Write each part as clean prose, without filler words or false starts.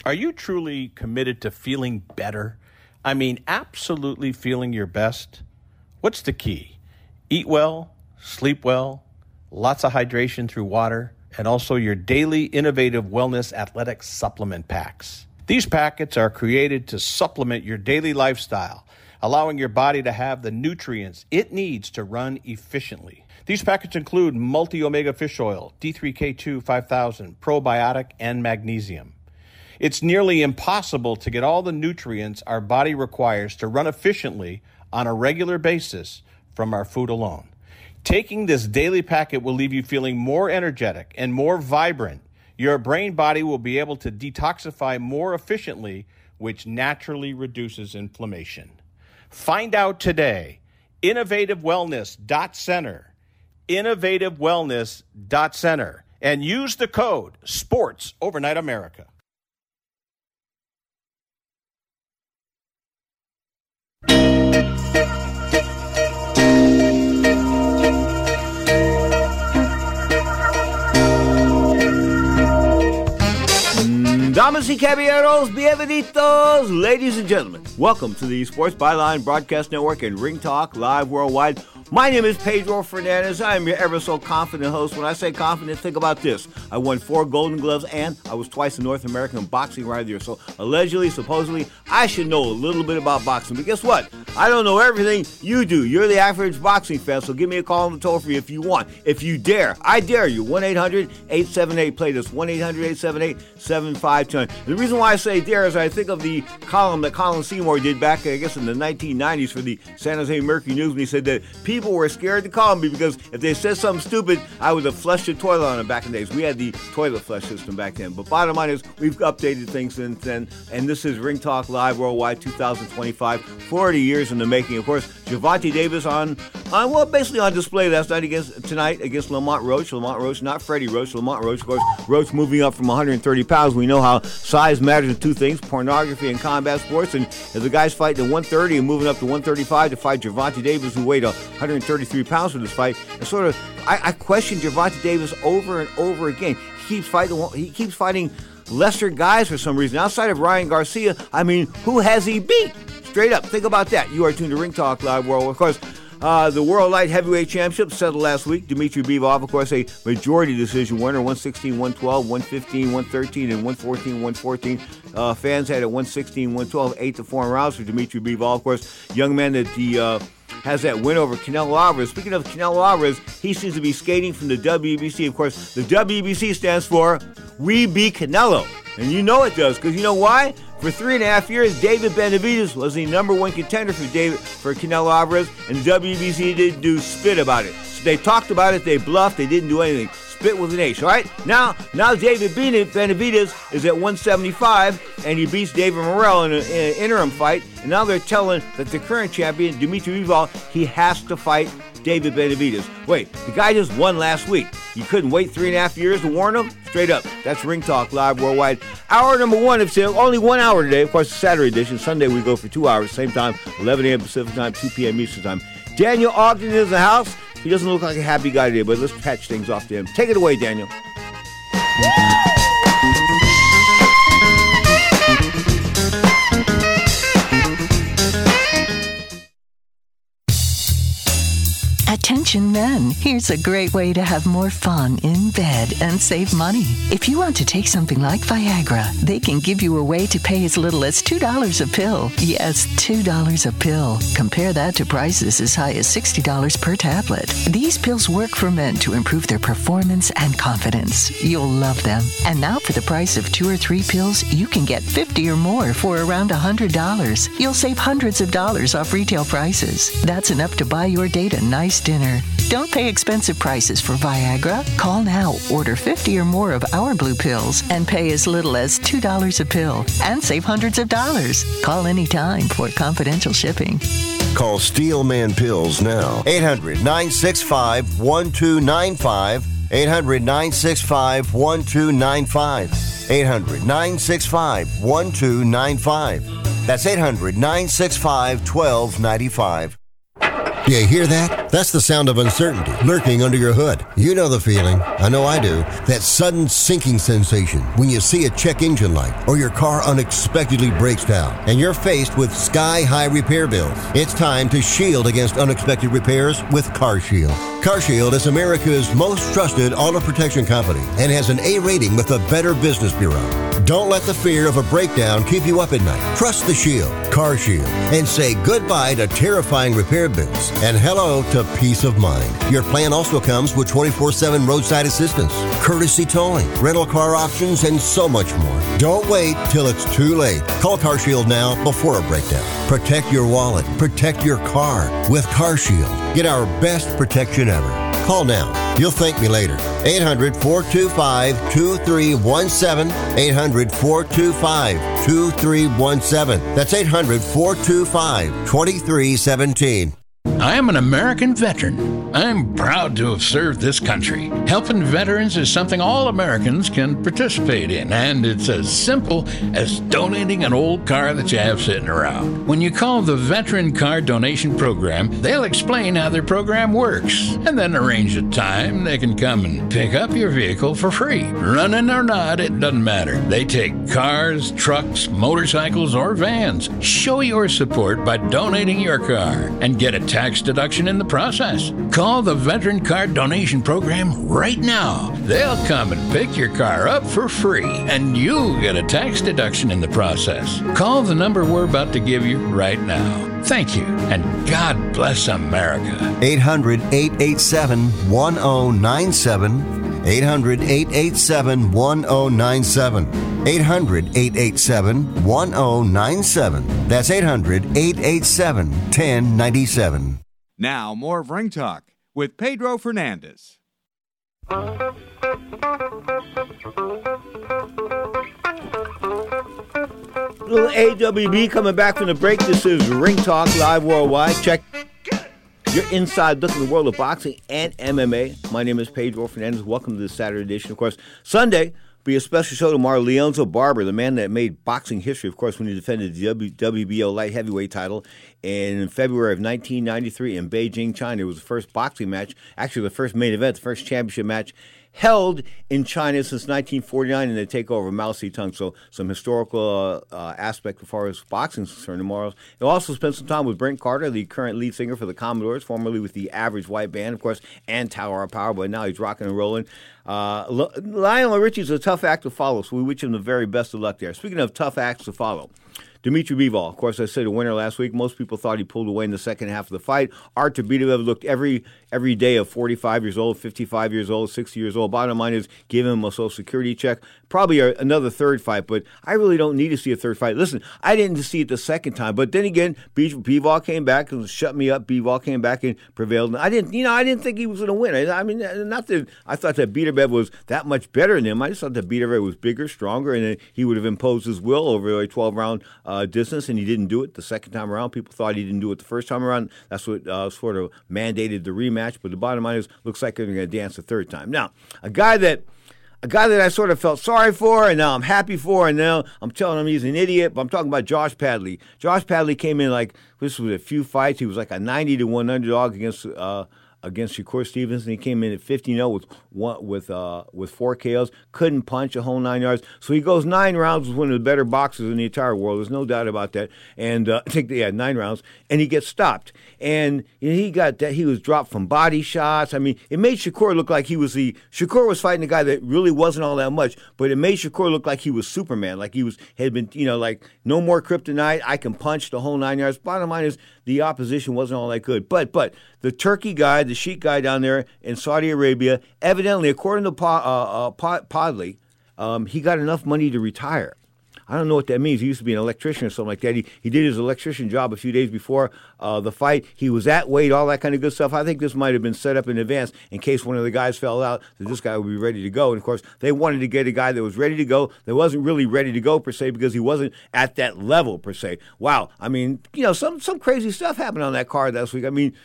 Are you truly committed to feeling better? I mean, absolutely feeling your best? What's the key? Eat well, sleep well, lots of hydration through water, and also your daily innovative wellness athletic supplement packs. These packets are created to supplement your daily lifestyle, allowing your body to have the nutrients it needs to run efficiently. These packets include multi-omega fish oil, D3K2 5000, probiotic, and magnesium. It's nearly impossible to get all the nutrients our body requires to run efficiently on a regular basis from our food alone. Taking this daily packet will leave you feeling more energetic and more vibrant. Your brain body will be able to detoxify more efficiently, which naturally reduces inflammation. Find out today. InnovativeWellness.Center. InnovativeWellness.Center. And use the code SPORTS Overnight America. Damas y caballeros, bienvenidos, ladies and gentlemen. Welcome to the Sports Byline Broadcast Network and Ring Talk Live Worldwide. My name is Pedro Fernandez. I am your ever so confident host. When I say confident, think about this. I won 4 Golden Gloves and I was twice a North American boxing writer there. So allegedly, supposedly, I should know a little bit about boxing. But guess what? I don't know everything you do. You're the average boxing fan, so give me a call on the toll-free if you want. If you dare, I dare you. 1-800-878-PLAY. That's 1-800-878-7520. The reason why I say dare is I think of the column that Colin Seymour did back, I guess, in the 1990s for the San Jose Mercury News, when he said that people were scared to call me because if they said something stupid, I would have flushed the toilet on them back in the days. We had the toilet flush system back then. But bottom line is, we've updated things since then, and this is Ring Talk Live Worldwide 2025, 40 years in the making. Of course, Gervonta Davis basically on display last night tonight against Lamont Roach. Lamont Roach, not Freddie Roach. Lamont Roach, of course, Roach moving up from 130 pounds. We know how size matters in two things, pornography and combat sports. And if the guy's fighting at 130 and moving up to 135 to fight Gervonta Davis, who weighed 133 pounds for this fight, and sort of, I question Gervonta Davis over and over again. He keeps fighting lesser guys for some reason. Outside of Ryan Garcia, I mean, who has he beat? Straight up, think about that. You are tuned to Ring Talk Live World. Of course, the World Light Heavyweight Championship settled last week. Dmitry Bivol, of course, a majority decision winner, 116, 112, 115, 113, and 114, 114. Fans had it 116, 112, 8-4 rounds for Dmitry Bivol. Of course, young man that has that win over Canelo Alvarez. Speaking of Canelo Alvarez, he seems to be skating from the WBC. Of course, the WBC stands for We Beat Canelo. And you know it does, because you know why? For 3.5 years, David Benavidez was the number one contender for Canelo Alvarez, and the WBC didn't do spit about it. So they talked about it, they bluffed, they didn't do anything. Spit with an H, all right? Now David Benavidez is at 175, and he beats David Morrell in an interim fight, and now they're telling that the current champion, Dmitry Bivol, he has to fight David Benavidez. Wait, the guy just won last week. You couldn't wait 3.5 years to warn him? Straight up. That's Ring Talk Live Worldwide. Hour number 1 of only 1 hour today. Of course, Saturday edition. Sunday we go for 2 hours. Same time, 11 a.m. Pacific time, 2 p.m. Eastern time. Daniel Ogden is in the house. He doesn't look like a happy guy today, but let's patch things off to him. Take it away, Daniel. Attention men, here's a great way to have more fun in bed and save money. If you want to take something like Viagra, they can give you a way to pay as little as $2 a pill. Yes, $2 a pill. Compare that to prices as high as $60 per tablet. These pills work for men to improve their performance and confidence. You'll love them. And now for the price of 2 or 3 pills, you can get 50 or more for around $100. You'll save hundreds of dollars off retail prices. That's enough to buy your date a nice dinner. Don't pay expensive prices for Viagra. Call now, order 50 or more of our blue pills, and pay as little as $2 a pill and save hundreds of dollars. Call anytime for confidential shipping. Call Steelman Pills now. 800-965-1295. 800-965-1295. 800-965-1295. That's 800-965-1295. You hear that? That's the sound of uncertainty lurking under your hood. You know the feeling. I know I do. That sudden sinking sensation when you see a check engine light or your car unexpectedly breaks down and you're faced with sky-high repair bills. It's time to shield against unexpected repairs with CarShield. CarShield is America's most trusted auto protection company and has an A rating with the Better Business Bureau. Don't let the fear of a breakdown keep you up at night. Trust the Shield, CarShield, and say goodbye to terrifying repair bills and hello to peace of mind. Your plan also comes with 24/7 roadside assistance, courtesy towing, rental car options, and so much more. Don't wait till it's too late. Call CarShield now before a breakdown. Protect your wallet. Protect your car with CarShield. Get our best protection ever. Call now. You'll thank me later. 800-425-2317. 800-425-2317. That's 800-425-2317. I am an American veteran. I'm proud to have served this country. Helping veterans is something all Americans can participate in, and it's as simple as donating an old car that you have sitting around. When you call the Veteran Car Donation Program, they'll explain how their program works, and then arrange a time they can come and pick up your vehicle for free. Running or not, it doesn't matter. They take cars, trucks, motorcycles, or vans. Show your support by donating your car and get a tax deduction in the process. Call the Veteran Car Donation Program right now. They'll come and pick your car up for free, and you get a tax deduction in the process. Call the number we're about to give you right now. Thank you, and God bless America. 800-887-1097. 800-887-1097. 800-887-1097. That's 800-887-1097. Now, more of Ring Talk with Pedro Fernandez. Little AWB coming back from the break. This is Ring Talk Live Worldwide. Check your inside look at the world of boxing and MMA. My name is Pedro Fernandez. Welcome to the Saturday edition. Of course, Sunday be a special show tomorrow. Leonzo Barber, the man that made boxing history, of course, when he defended the WBO light heavyweight title in February of 1993 in Beijing, China. It was the first boxing match, actually the first main event, the first championship match held in China since 1949 in the takeover of Mao Zedong. So some historical aspect as far as boxing is concerned tomorrow. He'll also spend some time with Brent Carter, the current lead singer for the Commodores, formerly with the Average White Band, of course, and Tower of Power, but now he's rocking and rolling. Lionel Richie's a tough act to follow, so we wish him the very best of luck there. Speaking of tough acts to follow, Dmitry Bivol, of course, I said a winner last week. Most people thought he pulled away in the second half of the fight. Artur Beterbiev looked every day of 45 years old, 55 years old, 60 years old. Bottom line is give him a Social Security check. Probably another third fight, but I really don't need to see a third fight. Listen, I didn't see it the second time, but then again, Bivol came back and shut me up. Bivol came back and prevailed. And I didn't think he was going to win. I mean, not that I thought that Beterbiev was that much better than him. I just thought that Beterbiev was bigger, stronger, and he would have imposed his will over a 12-round distance, and he didn't do it the second time around. People thought he didn't do it the first time around. That's what sort of mandated the rematch. But the bottom line is, looks like they're going to dance the third time. Now, a guy that I sort of felt sorry for, and now I'm happy for, and now I'm telling him he's an idiot, but I'm talking about Josh Padley. Josh Padley came in this was a few fights. He was like a 90-1 underdog against Shakur Stevenson. He came in at 50-0 with 4 KOs. Couldn't punch a whole 9 yards. So he goes 9 rounds with one of the better boxers in the entire world. There's no doubt about that. And I think they had 9 rounds. And he gets stopped. And he was dropped from body shots. I mean, it made Shakur look like Shakur was fighting a guy that really wasn't all that much, but it made Shakur look like he was Superman, like had been, like no more kryptonite. I can punch the whole 9 yards. Bottom line is the opposition wasn't all that good. But the Turkey guy, the Sheikh guy down there in Saudi Arabia, evidently, according to Padley, he got enough money to retire. I don't know what that means. He used to be an electrician or something like that. He did his electrician job a few days before the fight. He was at weight, all that kind of good stuff. I think this might have been set up in advance in case one of the guys fell out, that this guy would be ready to go. And, of course, they wanted to get a guy that was ready to go. That wasn't really ready to go, per se, because he wasn't at that level, per se. Wow. I mean, some crazy stuff happened on that card last week. I mean,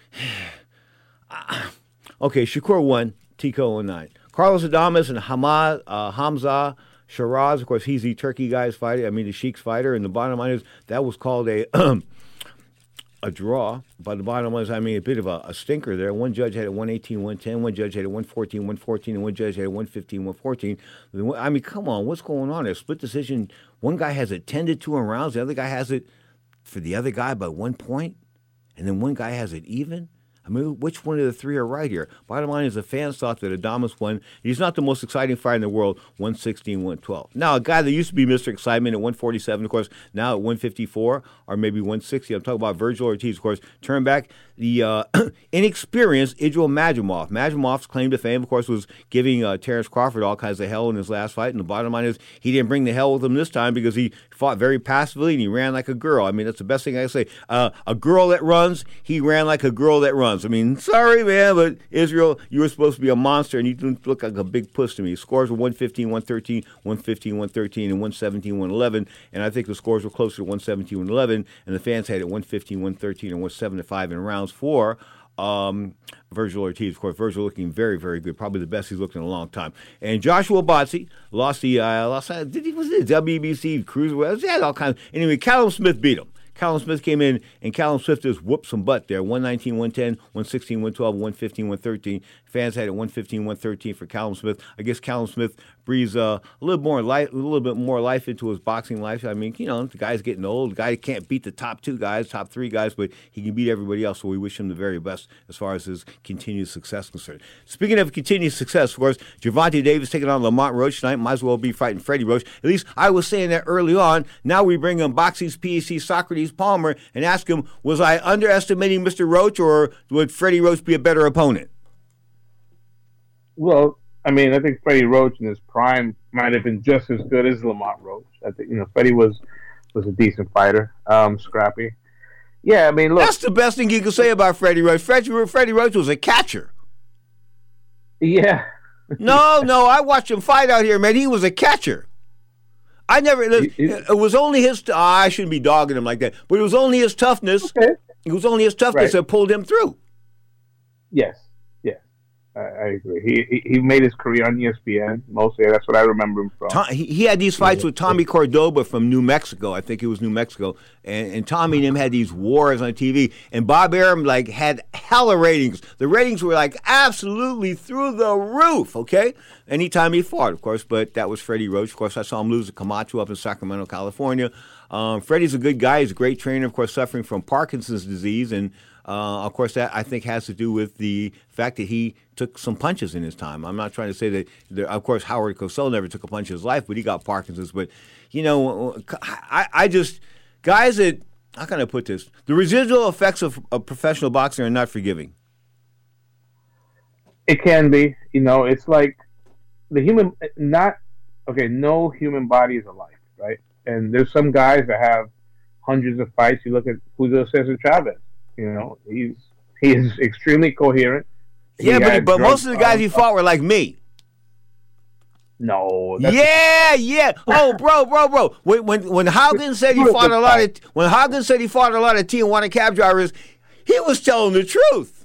okay, Shakur won, TKO 09. Carlos Adames and Hamza Shiraz, of course, he's the Turkey guy's fighter. I mean, the Sheikh's fighter. And the bottom line is that was called a a draw, but the bottom line is, I mean, a bit of a stinker there. One judge had it 118, 110. One judge had it 114, 114, and one judge had it 115, 114. I mean, come on, what's going on there? Split decision. One guy has it 10-2 in rounds. The other guy has it for the other guy by 1 point, and then one guy has it even. I mean, which one of the three are right here? Bottom line is the fans thought that Adames won. He's not the most exciting fighter in the world, 116, 112. Now, a guy that used to be Mr. Excitement at 147, of course, now at 154 or maybe 160. I'm talking about Virgil Ortiz, of course. Turn back the inexperienced Idril Majumov. Majumov's claim to fame, of course, was giving Terrence Crawford all kinds of hell in his last fight. And the bottom line is he didn't bring the hell with him this time because he fought very passively and he ran like a girl. I mean, that's the best thing I can say. A girl that runs, he ran like a girl that runs. I mean, sorry, man, but Israel, you were supposed to be a monster, and you didn't look like a big puss to me. Scores were 115, 113, 115, 113, and 117, 111. And I think the scores were closer to 117, 111, and the fans had it 115, 113, and 175 in rounds for Virgil Ortiz. Of course, Virgil looking very, very good. Probably the best he's looked in a long time. And Joshua Botzi lost the WBC Cruiserweight. He had all kinds. Anyway, Callum Smith beat him. Callum Smith came in, and Callum Smith just whooped some butt there. 119, 110, 116, 112, 115, 113. Fans had it 115, 113 for Callum Smith. I guess Callum Smith breathes a little bit more life into his boxing life. I mean, you know, the guy's getting old. The guy can't beat the top three guys, but he can beat everybody else. So we wish him the very best as far as his continued success is concerned. Speaking of continued success, of course, Gervonta Davis taking on Lamont Roach tonight. Might as well be fighting Freddie Roach. At least I was saying that early on. Now we bring in Boxing's PhD Socrates Palmer and ask him, was I underestimating Mr. Roach, or would Freddie Roach be a better opponent? Well, I mean, I think Freddie Roach in his prime might have been just as good as Lamont Roach. I think, you know, Freddie was a decent fighter, scrappy. Yeah, I mean, look. That's the best thing you can say about Freddie Roach. Freddie Roach was a catcher. Yeah. No, I watched him fight out here, man. He was a catcher. It was only his, I shouldn't be dogging him like that, but it was only his toughness. Okay. It was only his toughness that pulled him through. Yes. I agree. He made his career on ESPN mostly. That's what I remember him from. He had these fights with Tommy Cordoba from New Mexico. I think it was New Mexico, and Tommy and him had these wars on TV. And Bob Arum had hella ratings. The ratings were absolutely through the roof. Okay, anytime he fought, of course. But that was Freddie Roach. Of course, I saw him lose to Camacho up in Sacramento, California. Freddie's a good guy. He's a great trainer. Of course, suffering from Parkinson's disease and. Of course, that I think has to do with the fact that he took some punches in his time. I'm not trying to say that, of course, Howard Cosell never took a punch in his life, but he got Parkinson's. But, you know, I just, guys that, how can I put this? The residual effects of professional boxing are not forgiving. It can be. You know, it's like no human body is alike, right? And there's some guys that have hundreds of fights. You look at Julio Cesar Chavez. You know, he is extremely coherent. Yeah, but most of the guys he fought were like me. No. Yeah. Oh, bro. When Haugen said he fought a lot of Tijuana cab drivers, he was telling the truth.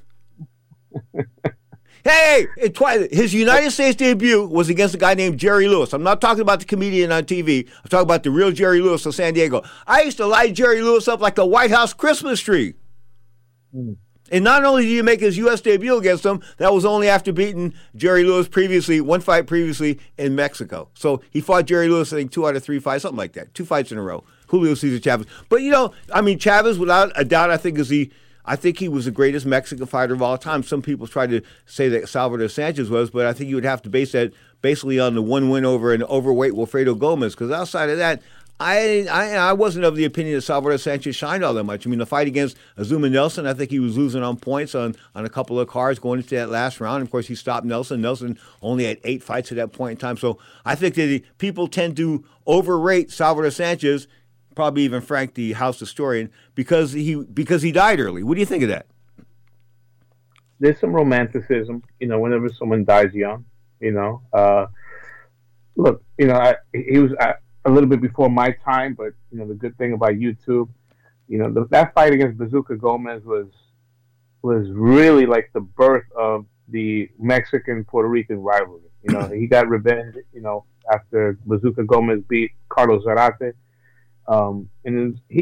Hey, his United States debut was against a guy named Jerry Lewis. I'm not talking about the comedian on TV. I'm talking about the real Jerry Lewis of San Diego. I used to light Jerry Lewis up like the White House Christmas tree. And not only did he make his U.S. debut against him, that was only after beating Jerry Lewis one fight previously in Mexico. So he fought Jerry Lewis, I think, 2 out of 3 fights, something like that. 2 fights in a row. Julio Cesar Chavez. But, you know, I mean, Chavez, without a doubt, I think he was the greatest Mexican fighter of all time. Some people try to say that Salvador Sanchez was, but I think you would have to base that basically on the one win over an overweight Wilfredo Gomez, because outside of that, I wasn't of the opinion that Salvador Sanchez shined all that much. I mean, the fight against Azuma Nelson, I think he was losing on points on a couple of cards going into that last round. Of course, he stopped Nelson. Nelson only had 8 fights at that point in time. So I think that people tend to overrate Salvador Sanchez, probably even Frank, the House historian, because he died early. What do you think of that? There's some romanticism, you know, whenever someone dies young, you know. Look, you know, he was a little bit before my time, but, you know, the good thing about YouTube, you know, that fight against Bazooka Gomez was really like the birth of the Mexican-Puerto Rican rivalry. You know, he got revenge, you know, after Bazooka Gomez beat Carlos Zarate. And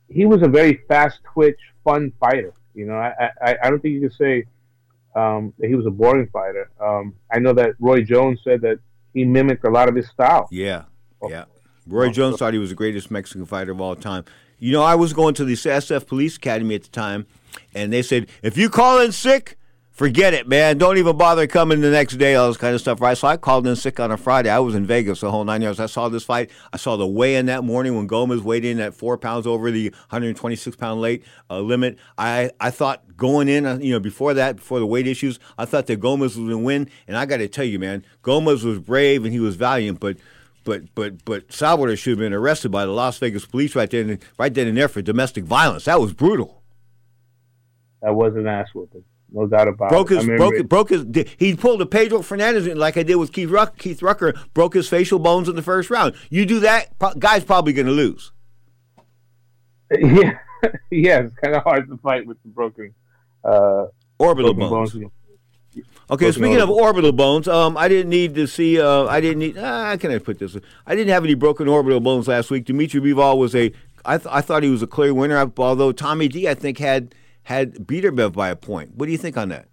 he was a very fast twitch, fun fighter. You know, I don't think you can say that he was a boring fighter. I know that Roy Jones said that he mimicked a lot of his style. Yeah. Roy Jones thought he was the greatest Mexican fighter of all time. You know, I was going to the SF Police Academy at the time, and they said, if you call in sick, forget it, man. Don't even bother coming the next day, all this kind of stuff, right? So I called in sick on a Friday. I was in Vegas the whole 9 years. I saw this fight. I saw the weigh-in that morning when Gomez weighed in at 4 pounds over the 126-pound limit. I thought going in, before that, before the weight issues, I thought that Gomez was going to win. And I got to tell you, man, Gomez was brave and he was valiant, but Salvador should have been arrested by the Las Vegas police right then and there for domestic violence. That was brutal. That was an ass whooping. No doubt about it. He pulled a Pedro Fernandez like I did with Keith Rucker, broke his facial bones in the first round. You do that, guy's probably going to lose. Yeah, it's kind of hard to fight with the broken orbital bones. Okay, speaking of orbital bones, I didn't need to see. How can I put this? I didn't have any broken orbital bones last week. Dimitri Bivol was I thought he was a clear winner, although Tommy D, I think, had Biederbev by a point. What do you think on that?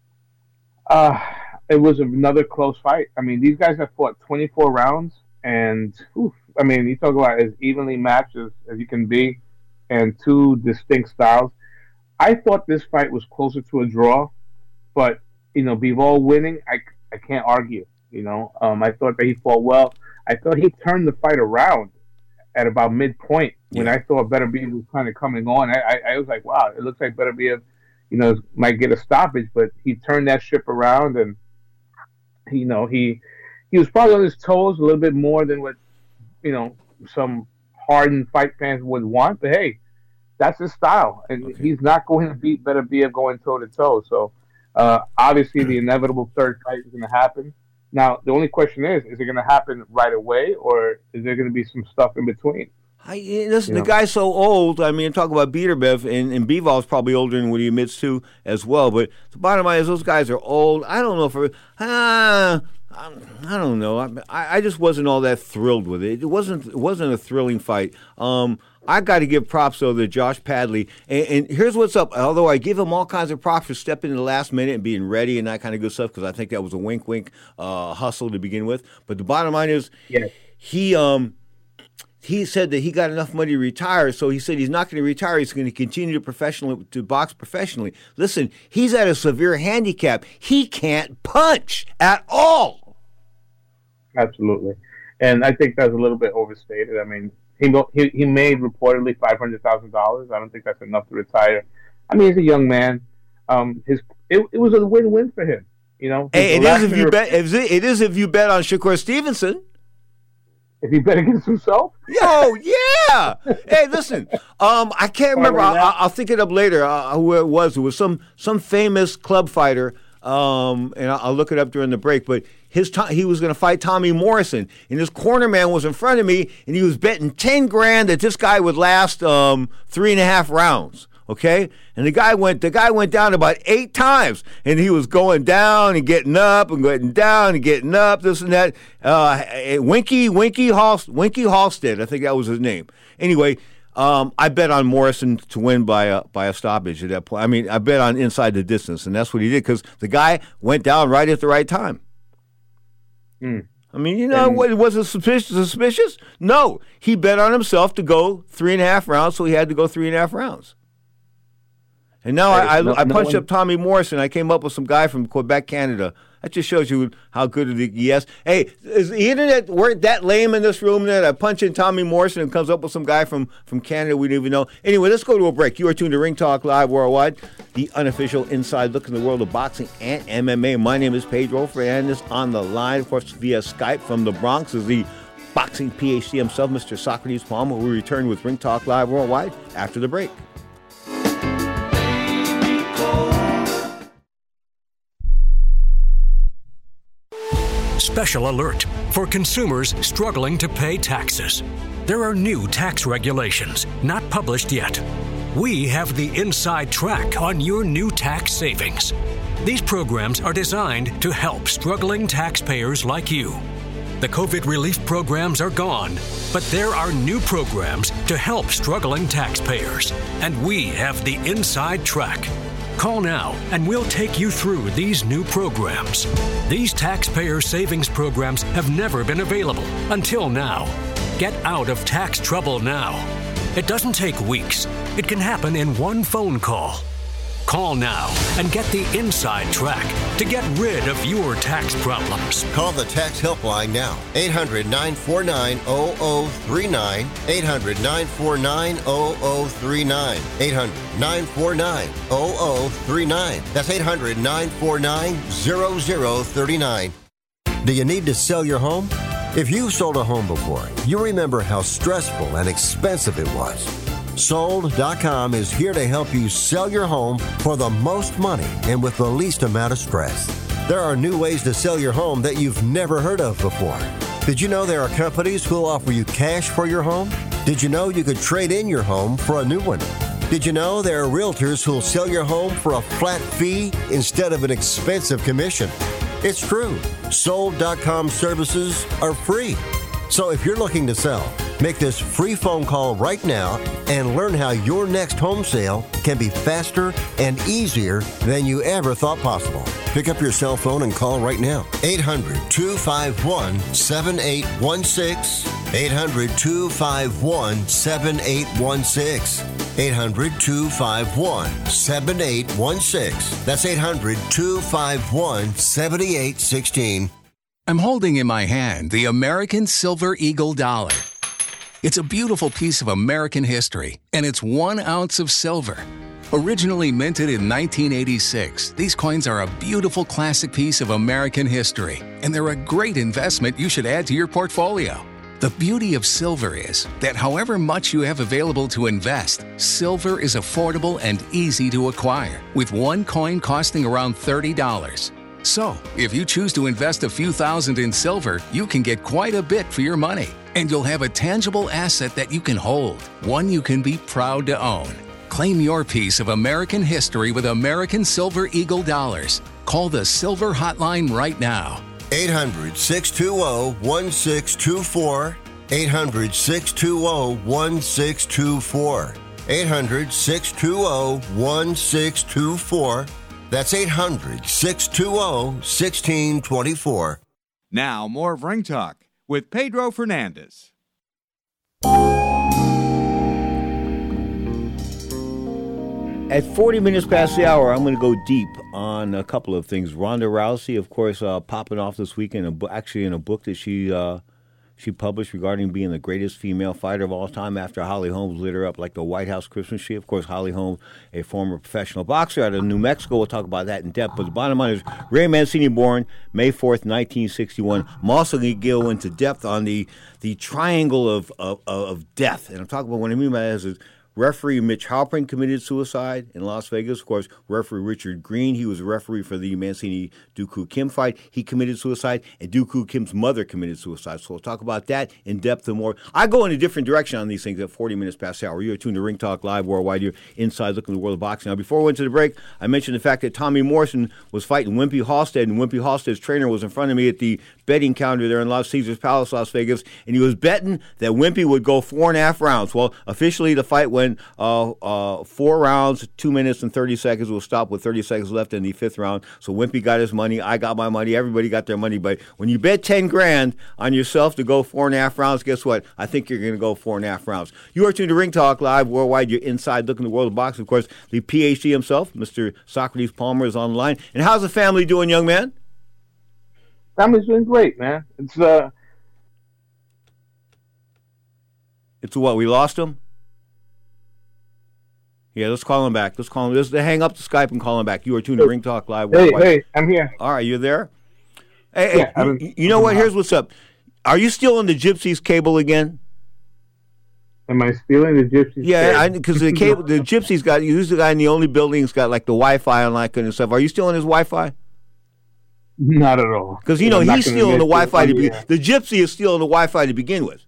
It was another close fight. I mean, these guys have fought 24 rounds, and you talk about as evenly matched as you can be, and two distinct styles. I thought this fight was closer to a draw, but Bivol winning, I can't argue. I thought that he fought well. I thought he turned the fight around at about midpoint when I thought Beterbiev was kind of coming on. I was like, wow, it looks like Beterbiev, might get a stoppage, but he turned that ship around, and he was probably on his toes a little bit more than what some hardened fight fans would want. But hey, that's his style, and he's not going to beat Beterbiev going toe to toe. So. Obviously, the inevitable third fight is going to happen. Now, the only question is it going to happen right away, or is there going to be some stuff in between? Listen, the guy's so old. I mean, talk about Biederbev, and Bivol's probably older than what he admits to as well. But the bottom line is those guys are old. I don't know I don't know. I just wasn't all that thrilled with it. It wasn't a thrilling fight. I got to give props, though, to Josh Padley. And here's what's up. Although I give him all kinds of props for stepping in the last minute and being ready and that kind of good stuff, because I think that was a wink hustle to begin with. But the bottom line is he said that he got enough money to retire, so he said he's not going to retire. He's going to continue to box professionally. Listen, he's at a severe handicap. He can't punch at all. Absolutely. And I think that's a little bit overstated. I mean, he made reportedly $500,000. I don't think that's enough to retire. I mean, he's a young man. It was a win-win for him. Hey, it is if you bet on Shakur Stevenson. If he bet against himself? Oh, yeah. Hey, listen, I can't remember. I'll think it up later who it was. It was some famous club fighter, and I'll look it up during the break. But he was going to fight Tommy Morrison, and his corner man was in front of me, and he was betting $10,000 that this guy would last 3.5 rounds. Okay, and the guy went down about 8 times, and he was going down and getting up and going down and getting up, this and that. Winky Halstead, I think that was his name. Anyway, I bet on Morrison to win by a stoppage at that point. I mean, I bet on inside the distance, and that's what he did because the guy went down right at the right time. I mean, was it suspicious? No, he bet on himself to go 3.5 rounds, so he had to go 3.5 rounds. And now I punched up Tommy Morrison. I came up with some guy from Quebec, Canada. That just shows you how good he is. Hey, is the internet weren't that lame in this room that I punch in Tommy Morrison and comes up with some guy from Canada we didn't even know? Anyway, let's go to a break. You are tuned to Ring Talk Live Worldwide, the unofficial inside look in the world of boxing and MMA. My name is Pedro Fernandez on the line, of course, via Skype from the Bronx is the boxing PhD himself, Mr. Socrates Palmer. We return with Ring Talk Live Worldwide after the break. Special alert for consumers struggling to pay taxes. There are new tax regulations, not published yet. We have the inside track on your new tax savings. These programs are designed to help struggling taxpayers like you. The COVID relief programs are gone, but there are new programs to help struggling taxpayers, and we have the inside track. Call now and we'll take you through these new programs. These taxpayer savings programs have never been available until now. Get out of tax trouble now. It doesn't take weeks. It can happen in one phone call. Call now and get the inside track to get rid of your tax problems. Call the tax helpline now. 800-949-0039. 800-949-0039. 800-949-0039. That's 800-949-0039. Do you need to sell your home? If you've sold a home before, you remember how stressful and expensive it was. Sold.com is here to help you sell your home for the most money and with the least amount of stress. There are new ways to sell your home that you've never heard of before. Did you know there are companies who'll offer you cash for your home? Did you know you could trade in your home for a new one? Did you know there are realtors who'll sell your home for a flat fee instead of an expensive commission? It's true. Sold.com services are free. So if you're looking to sell, make this free phone call right now and learn how your next home sale can be faster and easier than you ever thought possible. Pick up your cell phone and call right now. 800-251-7816. 800-251-7816. 800-251-7816. That's 800-251-7816. I'm holding in my hand the American Silver Eagle dollar. It's a beautiful piece of American history, and it's 1 ounce of silver. Originally minted in 1986, these coins are a beautiful classic piece of American history, and they're a great investment you should add to your portfolio. The beauty of silver is that however much you have available to invest, silver is affordable and easy to acquire, with one coin costing around $30. So, if you choose to invest a few thousand in silver, you can get quite a bit for your money. And you'll have a tangible asset that you can hold, one you can be proud to own. Claim your piece of American history with American Silver Eagle dollars. Call the Silver Hotline right now. 800-620-1624. 800-620-1624. 800-620-1624. That's 800-620-1624. Now, more of Ring Talk with Pedro Fernandez. At 40 minutes past the hour, I'm going to go deep on a couple of things. Ronda Rousey, of course, popping off this week in a book that she published regarding being the greatest female fighter of all time after Holly Holmes lit her up like the White House Christmas tree. Of course, Holly Holmes, a former professional boxer out of New Mexico. We'll talk about that in depth. But the bottom line is Ray Mancini, born May 4th, 1961. I'm also going to go into depth on the triangle of death. And I'm talking about what I mean by that is referee Mitch Halpern committed suicide in Las Vegas. Of course, referee Richard Green, he was a referee for the Mancini-Dooku Kim fight. He committed suicide, and Dooku Kim's mother committed suicide. So we'll talk about that in depth and more. I go in a different direction on these things at 40 minutes past the hour. You're tuned to Ring Talk Live Worldwide. You're inside looking at the world of boxing. Now, before we went to the break, I mentioned the fact that Tommy Morrison was fighting Wimpy Halstead, and Wimpy Halstead's trainer was in front of me at the betting counter there in Caesars Palace, Las Vegas, and he was betting that Wimpy would go 4.5 rounds. Well, officially the fight went 4 rounds, 2 minutes and 30 seconds. We'll stop with 30 seconds left in the 5th round. So Wimpy got his money. I got my money. Everybody got their money. But when you bet 10 grand on yourself to go 4.5 rounds, guess what? I think you're going to go 4.5 rounds. You are tuned to Ring Talk Live Worldwide. You're inside looking at the world of boxing. Of course, the PhD himself, Mr. Socrates Palmer, is on the line. And how's the family doing, young man? Family's doing great, man. It's what? We lost him? Yeah, let's call him back. Let's hang up the Skype and call him back. You are tuned to Ring Talk Live. Hey, I'm here. All right, you there? Hey, you know what? Here's what's up. Are you still on the Gypsies cable again? Am I stealing the Gypsies? Yeah, because the Gypsies got, who's the guy in the only building that's got like the Wi-Fi and that kind of stuff. Are you still on his Wi-Fi? Not at all. Because, he's stealing the Wi-Fi to begin. The Gypsy is stealing the Wi-Fi to begin with.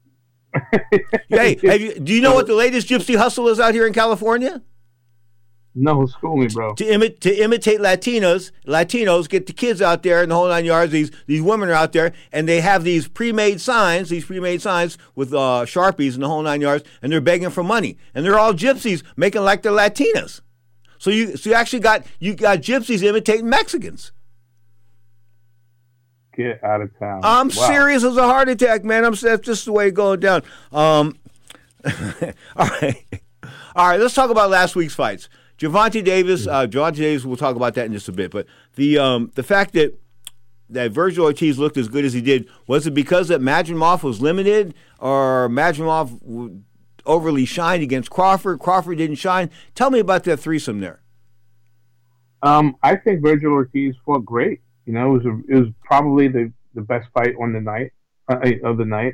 Hey, do you know what the latest Gypsy hustle is out here in California? No, school me, bro. To imitate Latinos, get the kids out there in the whole 9 yards. These women are out there, and they have these pre-made signs with Sharpies in the whole 9 yards, and they're begging for money. And they're all gypsies making like they're Latinas. So you actually got gypsies imitating Mexicans. Get out of town. I'm serious as a heart attack, man. That's just the way it's going down. All right. Let's talk about last week's fights. Gervonta Davis, we'll talk about that in just a bit. But the fact that Vergil Ortiz looked as good as he did, was it because that Madrimov was limited, or Madrimov overly shined against Crawford? Crawford didn't shine. Tell me about that threesome there. I think Vergil Ortiz fought great. You know, it was probably the best fight on the night of the night.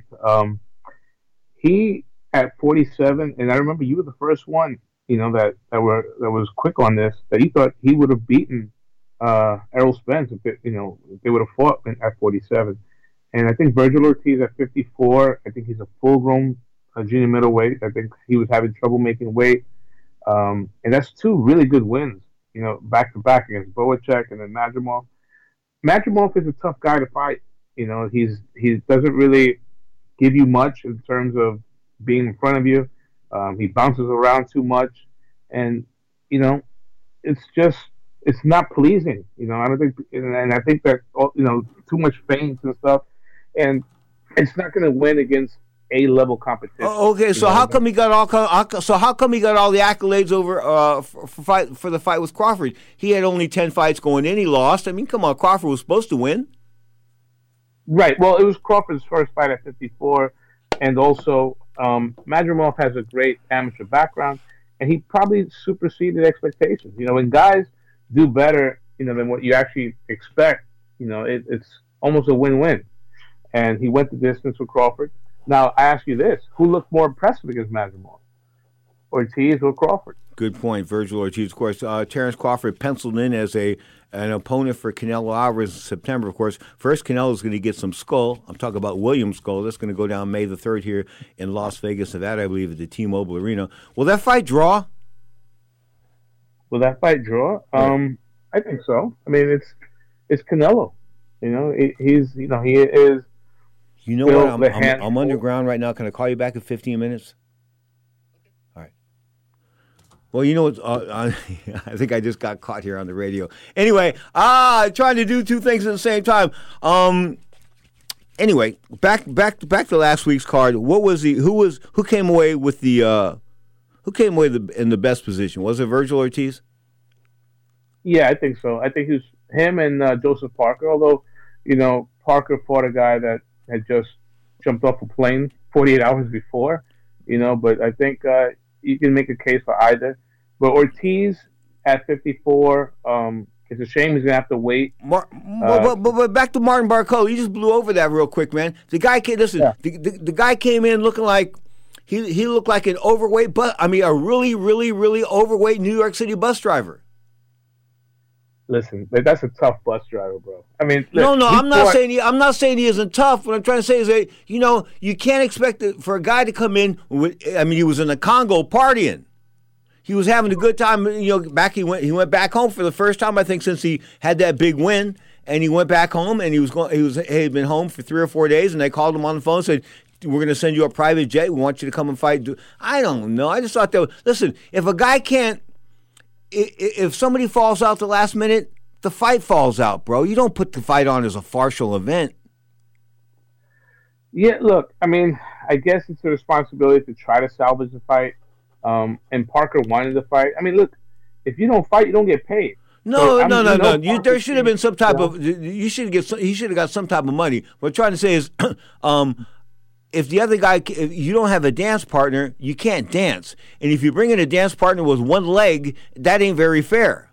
He at 47, and I remember you were the first one, you know, that was quick on this, that he thought he would have beaten Errol Spence if they would have fought at 47. And I think Vergil Ortiz at 54, I think he's a full-grown junior middleweight. I think he was having trouble making weight, and that's two really good wins, you know, back to back against Boacek and then Madrimov. Madrimov is a tough guy to fight. You know, he doesn't really give you much in terms of being in front of you. He bounces around too much, and you know, it's not pleasing. You know, I don't think, and I think that, you know, too much feints and stuff, and it's not going to win against A-level competition. Okay, so how come he got all the accolades over for the fight with Crawford? He had only 10 fights going in. He lost. I mean, come on, Crawford was supposed to win. Right. Well, it was Crawford's first fight at 54, and also Madrimov has a great amateur background, and he probably superseded expectations. You know, when guys do better, you know, than what you actually expect, you know, it's almost a win-win. And he went the distance with Crawford. Now, I ask you this: who looked more impressive against Madrimov, Ortiz or Crawford? Good point. Vergil Ortiz, of course. Terrence Crawford penciled in as an opponent for Canelo Alvarez in September, of course. First, Canelo's going to get some Skull. I'm talking about William Skull. That's going to go down May the 3rd here in Las Vegas, Nevada, I believe, at the T-Mobile Arena. Will that fight draw? Will that fight draw? I think so. I mean, it's Canelo. You know, he is. You know what? I'm underground right now. Can I call you back in 15 minutes? All right. Well, you know what? I think I just got caught here on the radio. Anyway, trying to do two things at the same time. Anyway, back to last week's card. Who came away in the best position? Was it Vergil Ortiz? Yeah, I think so. I think it was him and Joseph Parker. Although, you know, Parker fought a guy that had just jumped off a plane 48 hours before, you know, but I think you can make a case for either. But Ortiz at 54, it's a shame he's going to have to wait. But back to Martin Barcolo. You just blew over that real quick, man. The guy the guy came in looking like he looked like an overweight, a really, really, really overweight New York City bus driver. Listen, that's a tough bus driver, bro. I mean, I'm not saying he isn't tough. What I'm trying to say is that, you know, you can't expect for a guy to come in he was in the Congo partying. He was having a good time. You know, he went back home for the first time, I think, since he had that big win, and he went back home, and he had been home for 3 or 4 days, and they called him on the phone and said, "We're going to send you a private jet. We want you to come and fight." I don't know. I just thought listen, if a guy can't. If somebody falls out the last minute, the fight falls out, bro. You don't put the fight on as a partial event. Yeah, look, I mean, I guess it's a responsibility to try to salvage the fight. And Parker wanted the fight. I mean, look, if you don't fight, you don't get paid. No. There should have been some type of. He should have got some type of money. What I'm trying to say is, if the other guy, if you don't have a dance partner, you can't dance. And if you bring in a dance partner with one leg, that ain't very fair.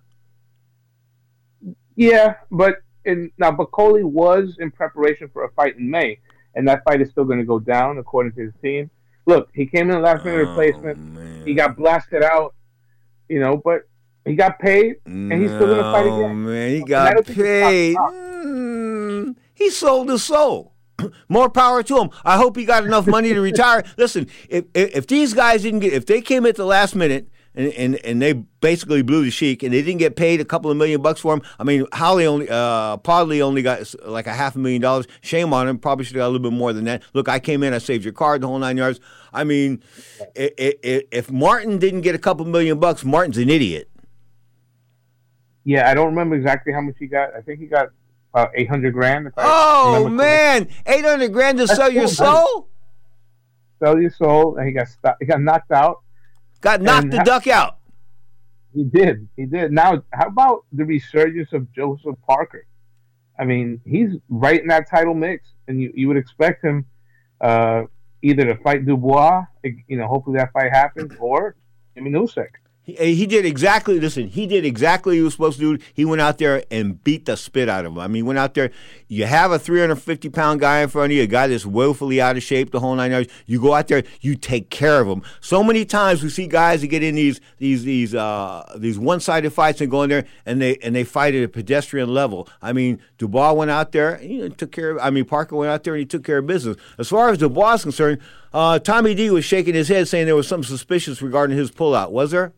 Yeah, but Bakole was in preparation for a fight in May, and that fight is still going to go down according to his team. Look, he came in the last minute replacement. Man. He got blasted out, you know, but he got paid, and he's still going to fight again. Man, he got paid. He sold his soul. More power to him. I hope he got enough money to retire. Listen, if these guys if they came at the last minute, and they basically blew the Sheik, and they didn't get paid a couple of $1 million for him. I mean, Podley only got like $500,000. Shame on him. Probably should have got a little bit more than that. Look, I came in, I saved your car, the whole 9 yards. I mean, if Martin didn't get a couple $1 million, Martin's an idiot. Yeah, I don't remember exactly how much he got. I think he got about $800,000. Oh man, $800,000 to sell your soul? Sell your soul, and he got knocked out. Got knocked the duck out. He did. Now, how about the resurgence of Joseph Parker? I mean, he's right in that title mix, and you would expect him either to fight Dubois, hopefully that fight happens, or Jimmy Usyk. He did exactly what he was supposed to do. He went out there and beat the spit out of him. I mean, went out there. You have a 350-pound guy in front of you, a guy that's woefully out of shape, the whole 9 yards. You go out there, you take care of him. So many times we see guys that get in these one-sided fights and go in there and they fight at a pedestrian level. I mean, Dubois went out there, took care of. I mean, Parker went out there and he took care of business. As far as Dubois is concerned, Tommy D was shaking his head, saying there was something suspicious regarding his pullout. Was there?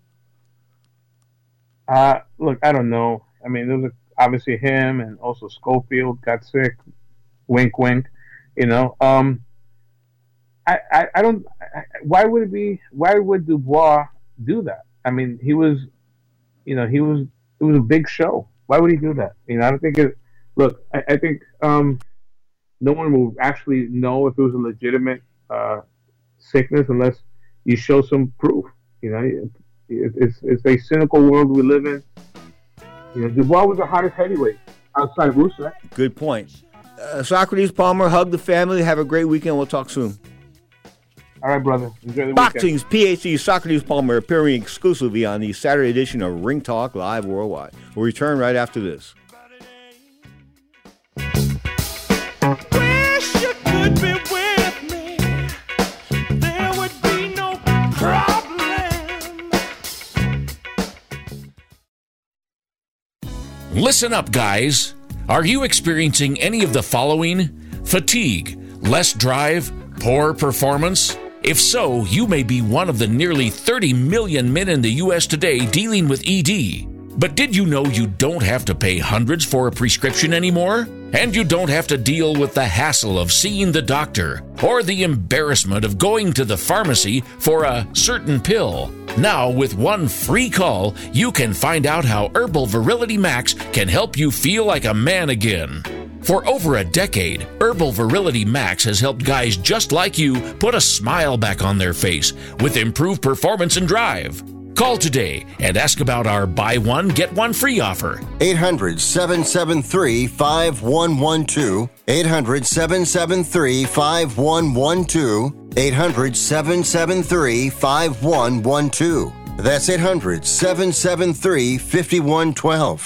Look, I don't know. I mean, there was obviously him, and also Schofield got sick. Wink, wink. I don't. Why would it be? Why would Dubois do that? I mean, it was a big show. Why would he do that? I don't think it. Look, I think no one will actually know if it was a legitimate sickness unless you show some proof. It's a cynical world we live in. Dubois was the hottest heavyweight outside of Usyk. Good point. Socrates Palmer, hug the family. Have a great weekend. We'll talk soon. All right, brother. Enjoy the Boxing's PhD Socrates Palmer appearing exclusively on the Saturday edition of Ring Talk Live Worldwide. We'll return right after this. Wish you could be with me. There would be no problem. Listen up, guys. Are you experiencing any of the following? Fatigue, less drive, poor performance? If so, you may be one of the nearly 30 million men in the U.S. today dealing with ED. But did you know you don't have to pay hundreds for a prescription anymore? And you don't have to deal with the hassle of seeing the doctor or the embarrassment of going to the pharmacy for a certain pill. Now, with one free call, you can find out how Herbal Virility Max can help you feel like a man again. For over a decade, Herbal Virility Max has helped guys just like you put a smile back on their face with improved performance and drive. Call today and ask about our buy one, get one free offer. 800-773-5112. 800-773-5112. 800-773-5112. That's 800-773-5112.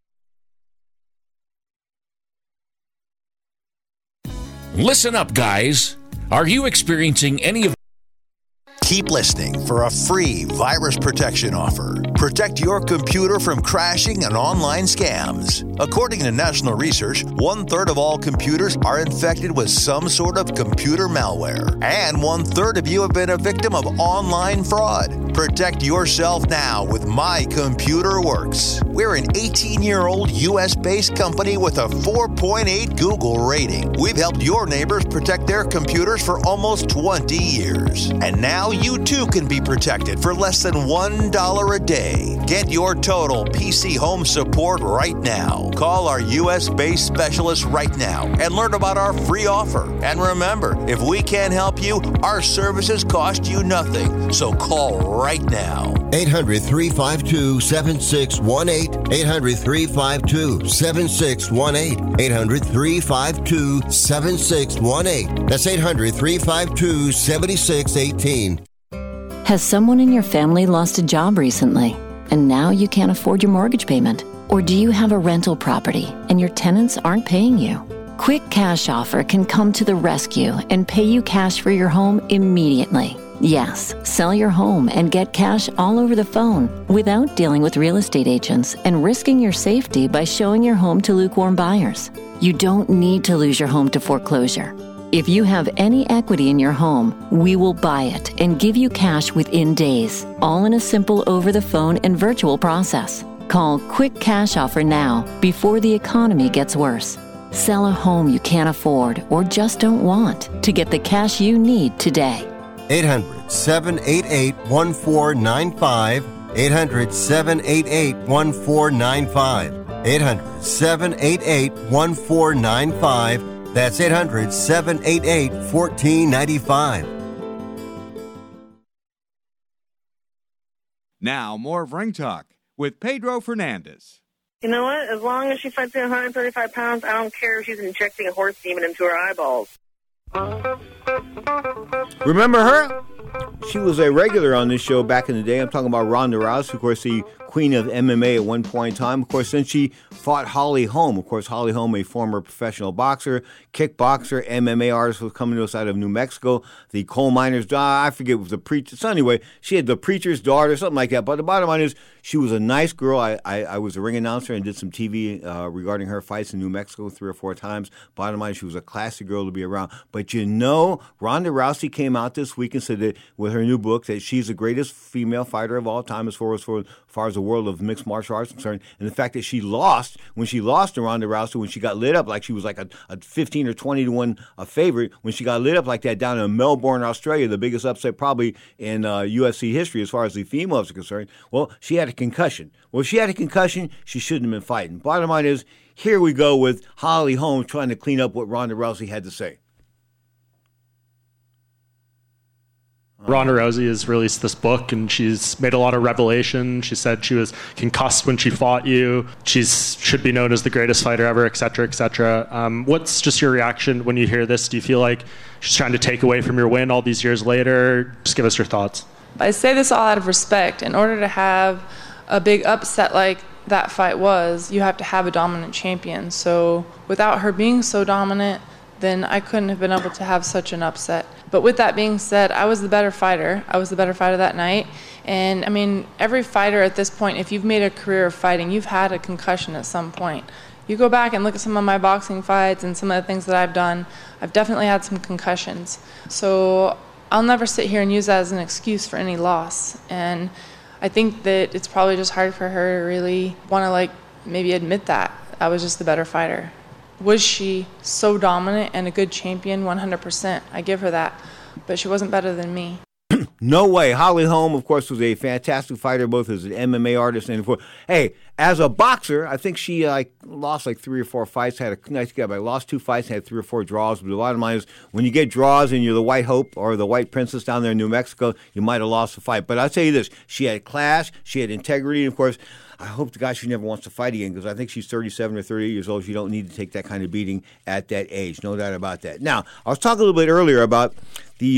Listen up, guys. Are you experiencing any of... Keep listening for a free virus protection offer. Protect your computer from crashing and online scams. According to national research, 1/3 of all computers are infected with some sort of computer malware. And 1/3 of you have been a victim of online fraud. Protect yourself now with My Computer Works. We're an 18-year-old U.S.-based company with a 4.8 Google rating. We've helped your neighbors protect their computers for almost 20 years. And now you too can be protected for less than $1 a day. Get your total PC home support right now. Call our U.S.-based specialist right now and learn about our free offer. And remember, if we can't help you, our services cost you nothing. So call right now. 800-352-7618. 800-352-7618. 800-352-7618. That's 800-352-7618. Has someone in your family lost a job recently, and now you can't afford your mortgage payment? Or do you have a rental property and your tenants aren't paying you? Quick Cash Offer can come to the rescue and pay you cash for your home immediately. Yes, sell your home and get cash all over the phone without dealing with real estate agents and risking your safety by showing your home to lukewarm buyers. You don't need to lose your home to foreclosure. If you have any equity in your home, we will buy it and give you cash within days, all in a simple over-the-phone and virtual process. Call Quick Cash Offer now before the economy gets worse. Sell a home you can't afford or just don't want to get the cash you need today. 800-788-1495. 800-788-1495. 800-788-1495. That's 800-788-1495. Now, more of Ring Talk with Pedro Fernandez. You know what? As long as she fights at 135 pounds, I don't care if she's injecting a horse demon into her eyeballs. Remember her? She was a regular on this show back in the day. I'm talking about Ronda Rousey, of course, the queen of MMA at one point in time. Of course, then she fought Holly Holm. Of course, Holly Holm, a former professional boxer, kickboxer, MMA artist, was coming to us out of New Mexico. The coal miner's daughter, I forget, was the preacher. So anyway, she had the preacher's daughter, something like that. But the bottom line is, she was a nice girl. I was a ring announcer and did some TV regarding her fights in New Mexico 3 or 4 times. Bottom line, she was a classy girl to be around. But you know, Ronda Rousey came out this week and said that with her new book that she's the greatest female fighter of all time as far as the world of mixed martial arts is concerned. And the fact that she lost, when she lost to Ronda Rousey, when she got lit up like she was like a 15 or 20 to 1 favorite, when she got lit up like that down in Melbourne, Australia, the biggest upset probably in UFC history as far as the females are concerned, well, she had a concussion. Well, if she had a concussion, she shouldn't have been fighting. Bottom line is, here we go with Holly Holm trying to clean up what Ronda Rousey had to say. Ronda Rousey has released this book, and she's made a lot of revelation. She said she was concussed when she fought you. She should be known as the greatest fighter ever, et cetera, et cetera. What's just your reaction when you hear this? Do you feel like she's trying to take away from your win all these years later? Just give us your thoughts. I say this all out of respect. In order to have a big upset like that fight was, you have to have a dominant champion. So without her being so dominant, then I couldn't have been able to have such an upset. But with that being said, I was the better fighter. I was the better fighter that night. And I mean, every fighter at this point, if you've made a career of fighting, you've had a concussion at some point. You go back and look at some of my boxing fights and some of the things that I've done, I've definitely had some concussions. So I'll never sit here and use that as an excuse for any loss. And I think that it's probably just hard for her to really want to maybe admit that I was just the better fighter. Was she so dominant and a good champion? 100%. I give her that. But she wasn't better than me. No way. Holly Holm, of course, was a fantastic fighter, both as an MMA artist and as a boxer. I think she lost 3 or 4 fights, had a nice guy, but lost 2 fights, had 3 or 4 draws. But the bottom line is, when you get draws and you're the White Hope or the White Princess down there in New Mexico, you might have lost a fight. But I'll tell you this, she had class, she had integrity, and of course, I hope to God she never wants to fight again, because I think she's 37 or 38 years old. She don't need to take that kind of beating at that age. No doubt about that. Now, I was talking a little bit earlier about the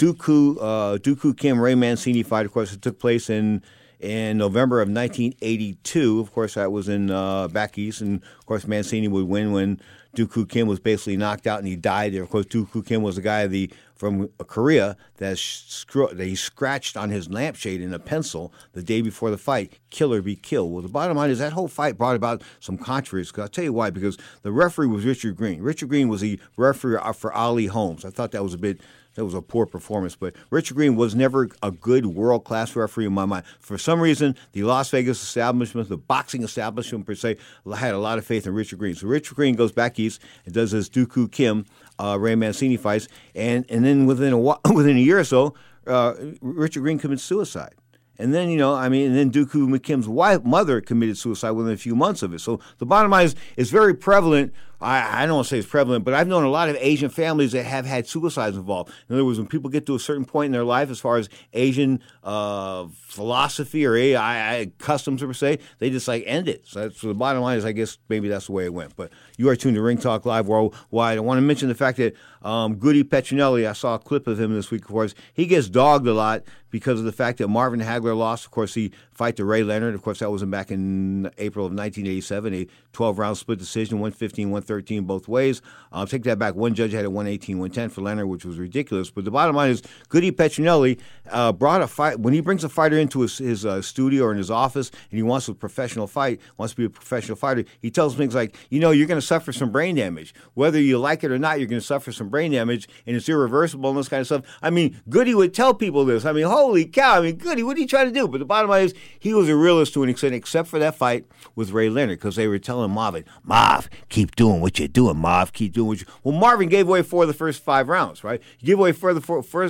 Dooku Kim Ray Mancini fight. Of course, it took place in November of 1982. Of course, that was in back east. And, of course, Mancini would win when Dooku Kim was basically knocked out and he died there. Of course, Dooku Kim was the guy from Korea that he scratched on his lampshade in a pencil the day before the fight, kill or be killed. Well, the bottom line is that whole fight brought about some controversy. I'll tell you why, because the referee was Richard Green. Richard Green was the referee for Ali Holmes. I thought that was a poor performance, but Richard Green was never a good world-class referee in my mind. For some reason, the Las Vegas establishment, the boxing establishment per se, had a lot of faith in Richard Green. So Richard Green goes back east and does his Dooku Kim Ray Mancini fights, and then within a year or so, Richard Green commits suicide. And then, and then Dooku Kim's mother committed suicide within a few months of it. So the bottom line is, it's very prevalent. I don't want to say it's prevalent, but I've known a lot of Asian families that have had suicides involved. In other words, when people get to a certain point in their life as far as Asian philosophy or AI customs per se, they just end it. So the bottom line is, I guess maybe that's the way it went. But you are tuned to Ring Talk Live Worldwide. I want to mention the fact that Goody Petronelli, I saw a clip of him this week, of course. He gets dogged a lot because of the fact that Marvin Hagler lost, of course, the fight to Ray Leonard. Of course, that was back in April of 1987, a 12-round split decision, 115-113. 113 both ways. Take that back. One judge had it 118, 110 for Leonard, which was ridiculous. But the bottom line is, Goody Petronelli brought a fight. When he brings a fighter into his studio or in his office, and he wants a professional fight, wants to be a professional fighter, he tells him things like, you're going to suffer some brain damage. Whether you like it or not, you're going to suffer some brain damage, and it's irreversible and this kind of stuff. I mean, Goody would tell people this. I mean, holy cow. I mean, Goody, what are you trying to do? But the bottom line is, he was a realist to an extent, except for that fight with Ray Leonard, because they were telling Marv, keep doing what you're doing, Marv, keep doing what you. Well, Marvin gave away 4 of the first 5 rounds, right? You give away four of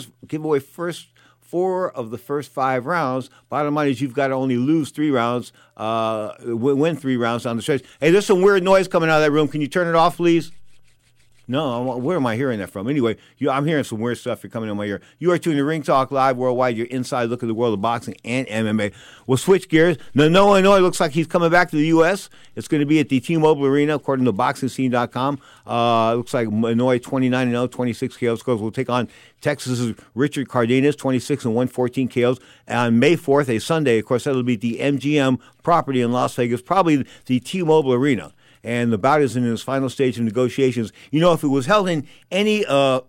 the first 5 rounds. Bottom line is, you've got to only lose 3 rounds, win 3 rounds down the stretch. Hey, there's some weird noise coming out of that room. Can you turn it off, please? No, where am I hearing that from? Anyway, I'm hearing some weird stuff. You're coming in my ear. You are tuning to Ring Talk Live Worldwide, your inside look at the world of boxing and MMA. We'll switch gears. Nano Inoue looks like he's coming back to the U.S. It's going to be at the T-Mobile Arena, according to BoxingScene.com. Looks like Inoue 29-0, 26 KO scores. We'll take on Texas's Richard Cardenas, 26 and 114 KOs. On May 4th, a Sunday, of course, that'll be at the MGM property in Las Vegas, probably the T-Mobile Arena. And the bout is in its final stage of negotiations. If it was held in any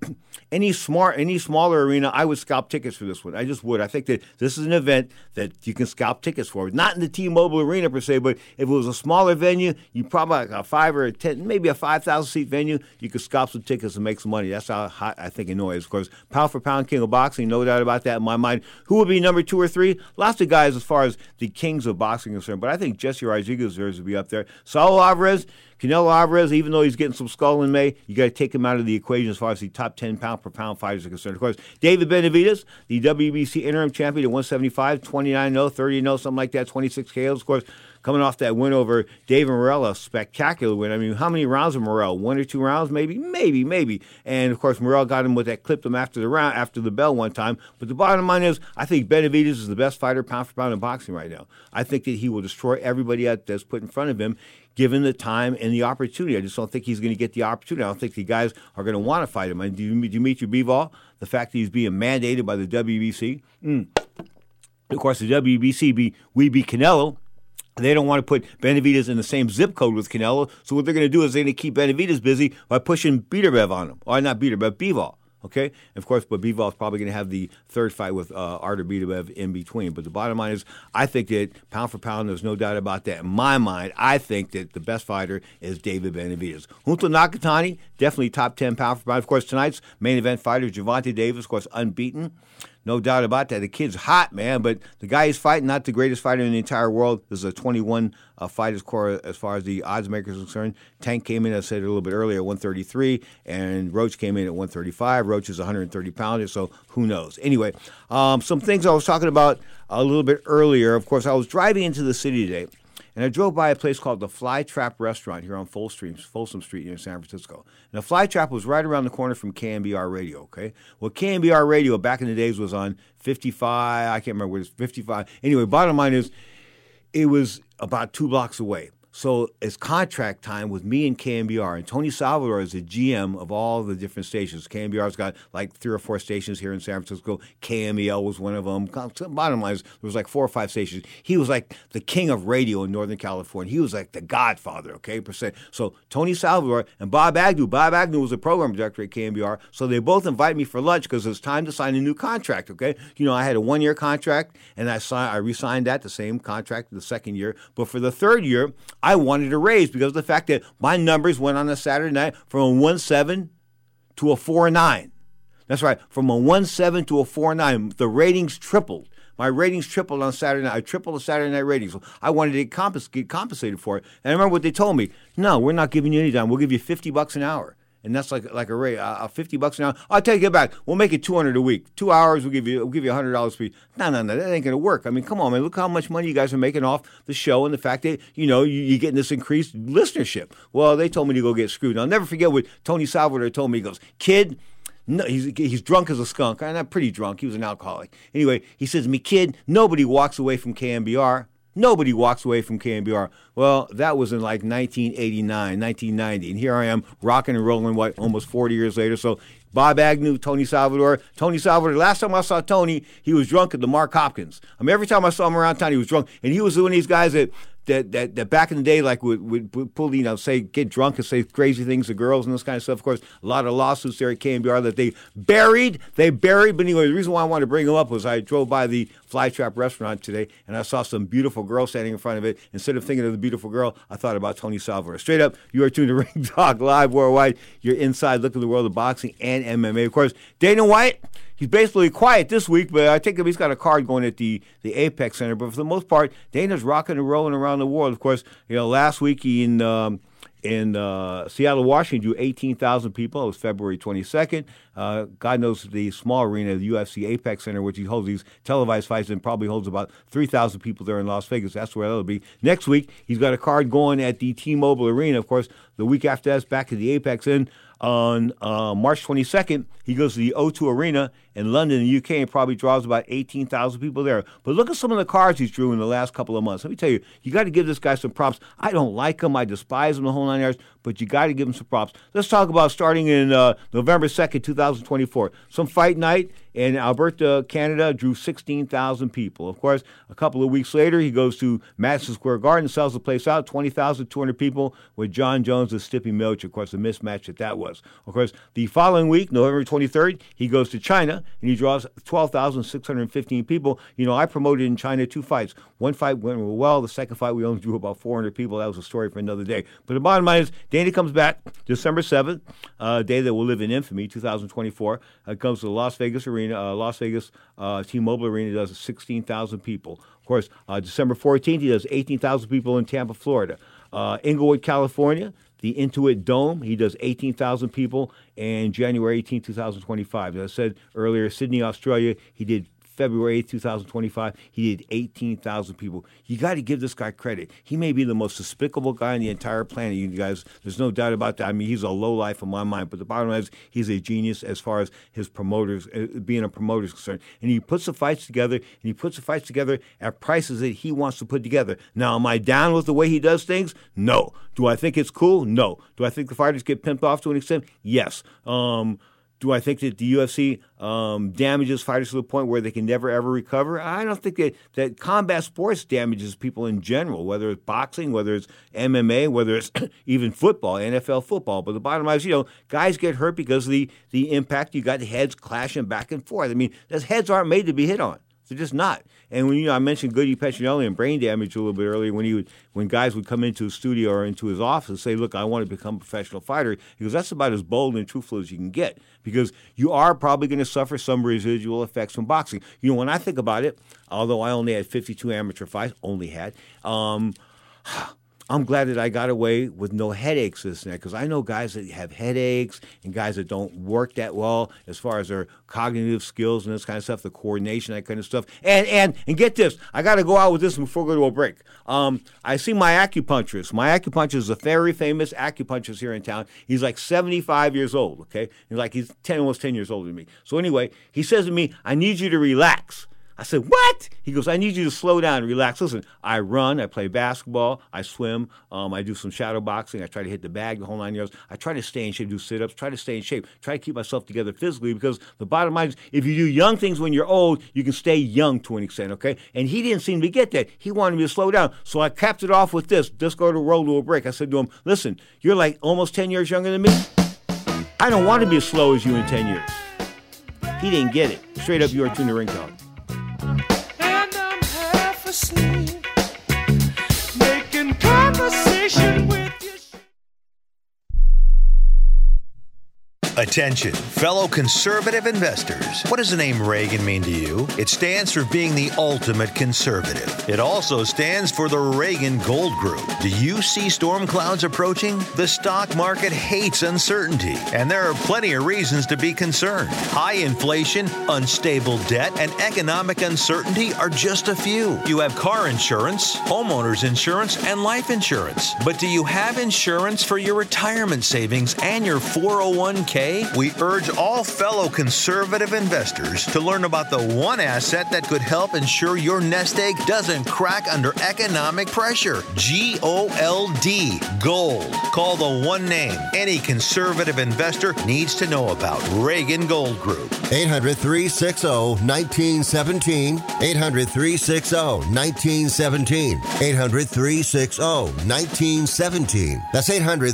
smaller arena, I would scalp tickets for this one. I just would. I think that this is an event that you can scalp tickets for. Not in the T-Mobile Arena per se, but if it was a smaller venue, you probably like a 5 or a 10, maybe a 5,000 seat venue, you could scalp some tickets and make some money. That's how hot I think Inoue is. Of course, pound for pound king of boxing, no doubt about that in my mind. Who would be number 2 or 3? Lots of guys as far as the kings of boxing are concerned, but I think Jesse Rodriguez deserves to be up there. Saul Alvarez. Canelo Alvarez, even though he's getting some skull in May, you got to take him out of the equation as far as the top 10 pound-per-pound fighters are concerned. Of course, David Benavidez, the WBC interim champion at 175, 29-0, 30-0, something like that, 26 KOs. Of course, coming off that win over David Morrell, a spectacular win. I mean, how many rounds of Morrell? 1 or 2 rounds, maybe. And of course, Morrell got him with that, clipped him after the bell one time. But the bottom line is, I think Benavidez is the best fighter pound for pound in boxing right now. I think that he will destroy everybody that's put in front of him, given the time and the opportunity. I just don't think he's going to get the opportunity. I don't think the guys are going to want to fight him. And Dimitri Bivol, the fact that he's being mandated by the WBC. Of course, the WBC, we beat Canelo. They don't want to put Benavidez in the same zip code with Canelo. So what they're going to do is they're going to keep Benavidez busy by pushing Beterbiev on him. Or not Beterbiev, Bivol. Okay? And of course, but Bivol is probably going to have the third fight with Artur Beterbiev in between. But the bottom line is, I think that pound for pound, there's no doubt about that. In my mind, I think that the best fighter is David Benavidez. Junto Nakatani, definitely top 10 pound for pound. Of course, tonight's main event fighter, Gervonta Davis, of course, unbeaten. No doubt about that. The kid's hot, man, but the guy he's fighting, not the greatest fighter in the entire world. This is a 21 fight score as far as the odds makers are concerned. Tank came in, as I said a little bit earlier, at 133, and Roach came in at 135. Roach is 130 pounder, so who knows? Anyway, some things I was talking about a little bit earlier. Of course, I was driving into the city today, and I drove by a place called the Fly Trap Restaurant here on Folsom Street here in San Francisco. And the Fly Trap was right around the corner from KMBR Radio, okay? Well, KMBR Radio back in the days was on 55, I can't remember what it was, 55. Anyway, bottom line is, it was about 2 blocks away. So it's contract time with me and KMBR. And Tony Salvador is the GM of all the different stations. KMBR's got like 3 or 4 stations here in San Francisco. KMEL was one of them. Bottom line is, there was like 4 or 5 stations. He was like the king of radio in Northern California. He was like the godfather, okay, per se. So Tony Salvador and Bob Agnew. Bob Agnew was the program director at KMBR. So they both invite me for lunch because it's time to sign a new contract, okay? I had a 1-year contract, and I re-signed that, the same contract, the second year. But for the third year, I wanted a raise because of the fact that my numbers went on a Saturday night from a 1.7 to a 4.9. That's right, from a 1.7 to a 4.9. The ratings tripled. My ratings tripled on Saturday night. I tripled the Saturday night ratings. So I wanted to get compensated for it. And I remember what they told me. No, we're not giving you any time. We'll give you $50 an hour. And that's like a rate, $50 an hour. I'll take it back. We'll make it $200 a week. 2 hours, we'll give you $100 for you. No, that ain't gonna work. I mean, come on, man. Look how much money you guys are making off the show and the fact that you're getting this increased listenership. Well, they told me to go get screwed. I'll never forget what Tony Salvador told me. He goes, kid. No, he's drunk as a skunk. I'm not pretty drunk. He was an alcoholic. Anyway, he says to me, kid, nobody walks away from KMBR. Nobody walks away from KMBR. Well, that was in like 1989, 1990. And here I am rocking and rolling, almost 40 years later. So Bob Agnew, Tony Salvador. Last time I saw Tony, he was drunk at the Mark Hopkins. I mean, every time I saw him around town, he was drunk. And he was one of these guys that that back in the day, like would pull, say, get drunk and say crazy things to girls and this kind of stuff. Of course, a lot of lawsuits there at KNBR that they buried. But anyway, the reason why I wanted to bring them up was I drove by the Flytrap restaurant today, and I saw some beautiful girl standing in front of it. Instead of thinking of the beautiful girl, I thought about Tony Salvador. Straight up, you are tuned to Ring Talk Live worldwide. Your inside look at the world of boxing and MMA. Of course, Dana White, he's basically quiet this week, but I think he's got a card going at the Apex Center. But for the most part, Dana's rocking and rolling around the world. Of course, last week he in Seattle, Washington, drew 18,000 people. It was February 22nd. God knows the small arena, the UFC Apex Center, which he holds these televised fights, and probably holds about 3,000 people there in Las Vegas. That's where that'll be. Next week, he's got a card going at the T-Mobile Arena. Of course, the week after that's back at the Apex Inn. On March 22nd, he goes to the O2 Arena in London, the UK, and probably draws about 18,000 people there. But look at some of the cards he's drew in the last couple of months. Let me tell you, you got to give this guy some props. I don't like him. I despise him the whole 9 yards, but you got to give him some props. Let's talk about starting in November 2nd, 2024. Some fight night in Alberta, Canada, drew 16,000 people. Of course, a couple of weeks later, he goes to Madison Square Garden, sells the place out, 20,200 people with John Jones and Stipe Miocic. Of course, the mismatch that was. Of course, the following week, November 23rd, he goes to China, and he draws 12,615 people. I promoted in China 2 fights. One fight went well. The second fight, we only drew about 400 people. That was a story for another day. But the bottom line is, Dana comes back December 7th, a day that will live in infamy, 2024. Comes to the Las Vegas Arena. Las Vegas T-Mobile Arena does 16,000 people. Of course, December 14th, he does 18,000 people in Tampa, Florida. Inglewood, California, the Intuit Dome, he does 18,000 people. And January 18, 2025. As I said earlier, Sydney, Australia, he did February 8, 2025, he did 18,000 people. You got to give this guy credit. He may be the most despicable guy on the entire planet, you guys. There's no doubt about that. I mean, he's a lowlife in my mind, but the bottom line is he's a genius as far as his promoters, being a promoter is concerned. And he puts the fights together, at prices that he wants to put together. Now, am I down with the way he does things? No. Do I think it's cool? No. Do I think the fighters get pimped off to an extent? Yes. Do I think that the UFC damages fighters to the point where they can never, ever recover? I don't think that combat sports damages people in general, whether it's boxing, whether it's MMA, whether it's even football, NFL football. But the bottom line is, guys get hurt because of the impact. You got heads clashing back and forth. I mean, those heads aren't made to be hit on. They're just not. And when I mentioned Goody Petronelli and brain damage a little bit earlier, when guys would come into his studio or into his office and say, "Look, I want to become a professional fighter," he goes, "That's about as bold and truthful as you can get, because you are probably going to suffer some residual effects from boxing." When I think about it, although I only had 52 amateur fights, I'm glad that I got away with no headaches this night, because I know guys that have headaches and guys that don't work that well as far as their cognitive skills and this kind of stuff, the coordination, that kind of stuff. And get this, I got to go out with this before we go to a break. I see my acupuncturist. My acupuncturist is a very famous acupuncturist here in town. He's like 75 years old, okay? He's almost 10 years older than me. So anyway, he says to me, "I need you to relax." I said, "What?" He goes, "I need you to slow down and relax. Listen, I run, I play basketball, I swim, I do some shadow boxing, I try to hit the bag the whole 9 yards. I try to stay in shape, do sit-ups, try to stay in shape, try to keep myself together physically, because the bottom line is, if you do young things when you're old, you can stay young to an extent, okay?" And he didn't seem to get that. He wanted me to slow down. So I capped it off with this. Just go to roll to a break. I said to him, "Listen, you're like almost 10 years younger than me. I don't want to be as slow as you in 10 years. He didn't get it. Straight up, you are tuned to Ring Talk. Asleep, making conversation with you. Attention, fellow conservative investors. What does the name Reagan mean to you? It stands for being the ultimate conservative. It also stands for the Reagan Gold Group. Do you see storm clouds approaching? The stock market hates uncertainty, and there are plenty of reasons to be concerned. High inflation, unstable debt, and economic uncertainty are just a few. You have car insurance, homeowners insurance, and life insurance. But do you have insurance for your retirement savings and your 401k? Today, we urge all fellow conservative investors to learn about the one asset that could help ensure your nest egg doesn't crack under economic pressure. GOLD. Gold. Call the one name any conservative investor needs to know about. Reagan Gold Group. 800-360-1917. 800-360-1917. 800-360-1917. That's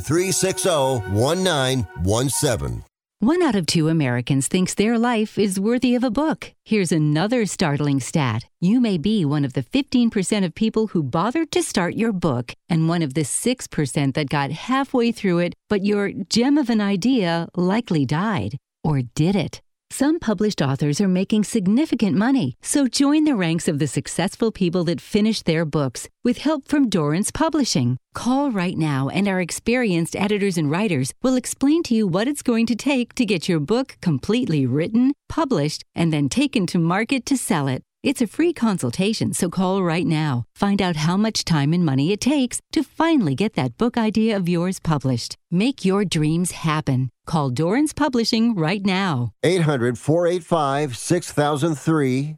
800-360-1917. 1 out of 2 Americans thinks their life is worthy of a book. Here's another startling stat. You may be one of the 15% of people who bothered to start your book and one of the 6% that got halfway through it, but your gem of an idea likely died. Or did it? Some published authors are making significant money, so join the ranks of the successful people that finished their books with help from Dorrance Publishing. Call right now and our experienced editors and writers will explain to you what it's going to take to get your book completely written, published, and then taken to market to sell it. It's a free consultation, so call right now. Find out how much time and money it takes to finally get that book idea of yours published. Make your dreams happen. Call Dorrance Publishing right now. 800-485-6003.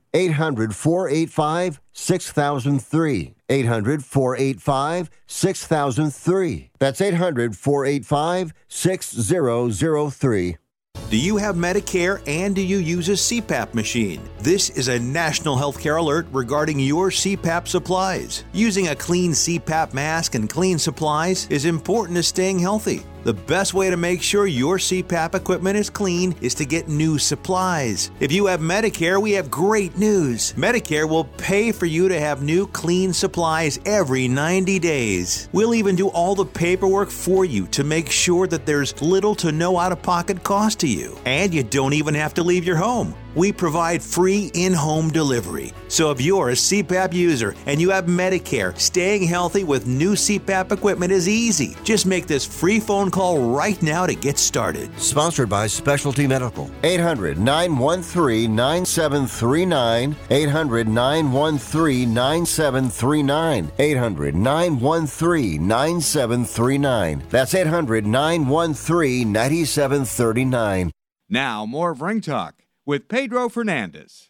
800-485-6003. 800-485-6003. That's 800-485-6003. Do you have Medicare and do you use a CPAP machine? This is a national healthcare alert regarding your CPAP supplies. Using a clean CPAP mask and clean supplies is important to staying healthy. The best way to make sure your CPAP equipment is clean is to get new supplies. If you have Medicare, we have great news. Medicare will pay for you to have new clean supplies every 90 days. We'll even do all the paperwork for you to make sure that there's little to no out-of-pocket cost to you. And you don't even have to leave your home. We provide free in-home delivery. So if you're a CPAP user and you have Medicare, staying healthy with new CPAP equipment is easy. Just make this free phone call right now to get started. Sponsored by Specialty Medical. 800-913-9739. 800-913-9739. 800-913-9739. That's 800-913-9739. Now, more of Ring Talk with Pedro Fernandez.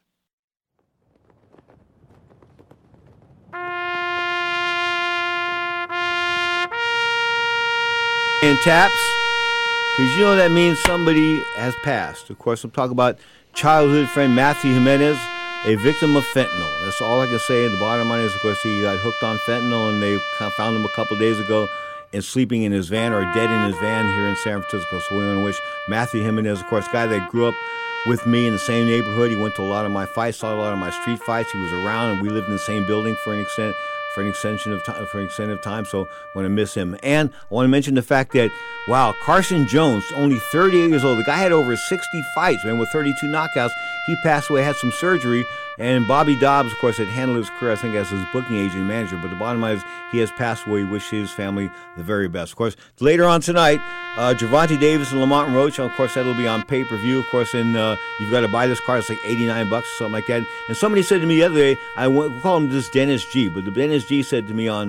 And taps, because you know that means somebody has passed. Of course, I'm talking about childhood friend Matthew Jimenez, a victim of fentanyl. That's all I can say. The bottom line is, of course, he got hooked on fentanyl, and they found him a couple days ago and sleeping in his van, or dead in his van here in San Francisco. So we want to wish Matthew Jimenez, of course, guy that grew up with me in the same neighborhood. He went to a lot of my fights, saw a lot of my street fights. He was around, and we lived in the same building for an extent. For an extension of time, so I want to miss him. And I want to mention the fact that, wow, Carson Jones, only 38 years old. The guy had over 60 fights, man, with 32 knockouts. He passed away, had some surgery, and Bobby Dobbs, of course, had handled his career, I think, as his booking agent and manager. But the bottom line is he has passed away. We wish his family the very best. Of course, later on tonight, Gervonta Davis and Lamont Roach, of course, that'll be on pay-per-view. Of course, and you've got to buy this card. It's like $89 or something like that. And somebody said to me the other day, we call him this Dennis G, but the Dennis G said to me on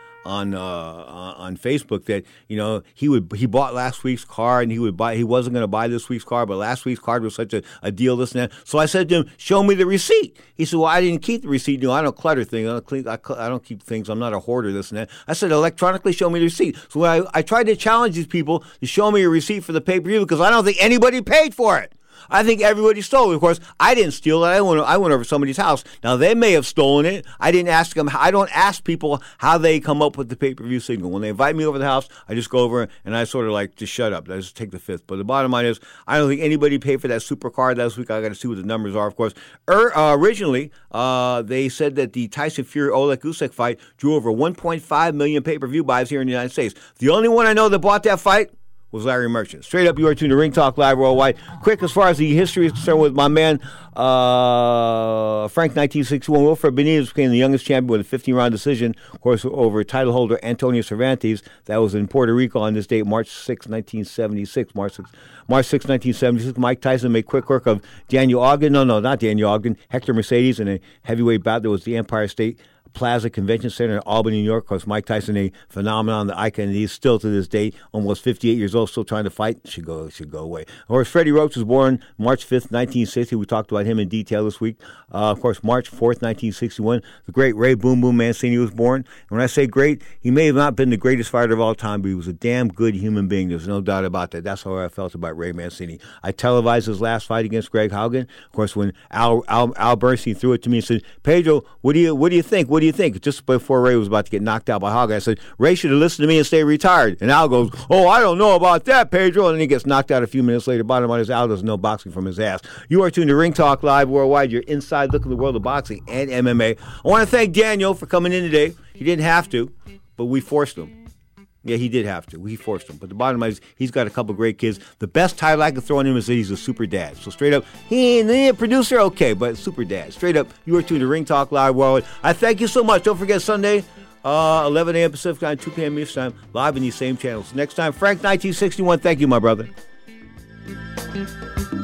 Facebook that, you know, he bought last week's card and he wasn't going to buy this week's card, but last week's card was such a deal, this and that. So I said to him, show me the receipt. He said, well, I didn't keep the receipt. You know, I don't clutter things. I don't keep things. I'm not a hoarder, this and that. I said, electronically show me the receipt. So I tried to challenge these people to show me a receipt for the pay-per-view because I don't think anybody paid for it. I think everybody stole it. Of course, I didn't steal it. I went over somebody's house. Now, they may have stolen it. I didn't ask them. I don't ask people how they come up with the pay-per-view signal. When they invite me over to the house, I just go over and I sort of like, just shut up. I just take the fifth. But the bottom line is, I don't think anybody paid for that super card last week. I got to see what the numbers are, of course. Originally, they said that the Tyson Fury-Oleg Usyk fight drew over 1.5 million pay-per-view buys here in the United States. The only one I know that bought that fight was Larry Merchant. Straight up, you are tuned to Ring Talk Live Worldwide. Quick, as far as the history is concerned with my man, Frank 1961, Wilfred Benitez became the youngest champion with a 15-round decision, of course, over title holder Antonio Cervantes. That was in Puerto Rico on this date, March 6, 1976. March 6, 1976. Mike Tyson made quick work of Daniel Ogden. No, not Daniel Ogden. Hector Mercedes in a heavyweight bout that was the Empire State Plaza Convention Center in Albany, New York. Of course, Mike Tyson, a phenomenon, the icon, and he's still to this day, almost 58 years old, still trying to fight. Should go away. Of course, Freddie Roach was born March 5th, 1960. We talked about him in detail this week. Of course, March 4th, 1961, the great Ray Boom Boom Mancini was born. And when I say great, he may have not been the greatest fighter of all time, but he was a damn good human being. There's no doubt about that. That's how I felt about Ray Mancini. I televised his last fight against Greg Haugen. Of course, when Al Bernstein threw it to me and said, "Pedro, what do you think? What do you think?" Just before Ray was about to get knocked out by Haugen, I said, "Ray should have listened to me and stay retired." And Al goes, "Oh, I don't know about that, Pedro." And then he gets knocked out a few minutes later. Bottom line is, Al doesn't know boxing from his ass. You are tuned to Ring Talk Live Worldwide, your inside look at the world of boxing and MMA. I want to thank Daniel for coming in today. He didn't have to, but we forced him. Yeah, he did have to. We forced him. But the bottom line is, he's got a couple great kids. The best title I can throw on him is that he's a super dad. So straight up, he ain't a producer, okay, but super dad. Straight up, you are tuned to Ring Talk Live Worldwide. I thank you so much. Don't forget Sunday, 11 a.m. Pacific time, 2 p.m. Eastern time, live in these same channels. Next time, Frank 1961. Thank you, my brother.